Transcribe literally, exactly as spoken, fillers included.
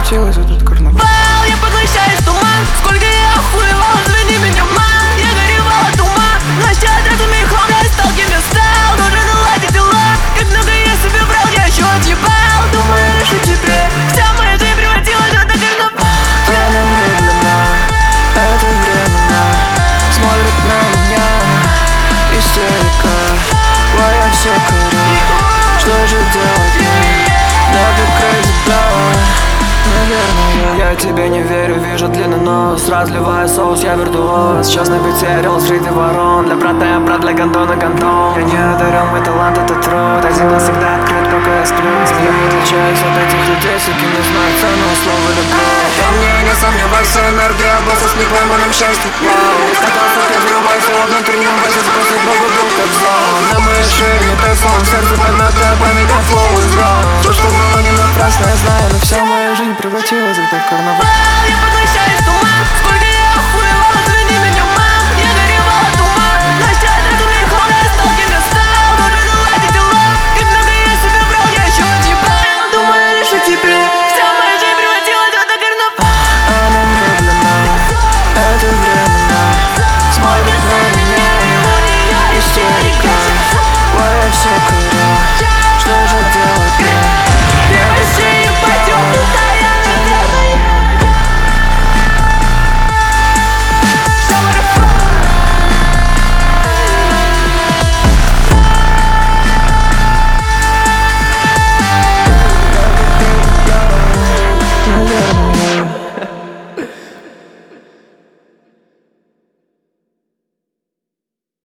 превратилась в этот карнавал. Я поглощаюсь в туман, сколько я охуевал, извини меня, мам. Я горевал от ума, ночь отрезанный хлам. Я стал кем я стал, нужно наладить дела. Как много я себе брал, я еще отъебал. Думаю, решу теперь, вся моя жизнь превратилась в этот карнавал. Время медленно, это временно смотрит на меня истерика. Моя все корю, что же делать мне? Never crazy blow. Наверное, я тебе не верю, вижу длинный нос. Разливаю соус, я виртуоз. Сейчас на бите орел среди ворон. Для брата я брат, для гандона гандон. Я не одарен, мой талант это труд. Один глаз всегда открыт, пока я сплю. Я не отличаюсь от этих людей, суки не знают ценного слова люблю. По мне не сомневайся, энергия босса с непойманным счастьем. Не скатался, ты врубайся, внутреннем базе сбросит Богу был как зло. На моей шее не тайфон, сердце поднятое, память как флоу из рок. То, что было не напрасно, я знаю, но вся моя жизнь превратилась в этот карнавал. Я поглощаюсь в туман, сколько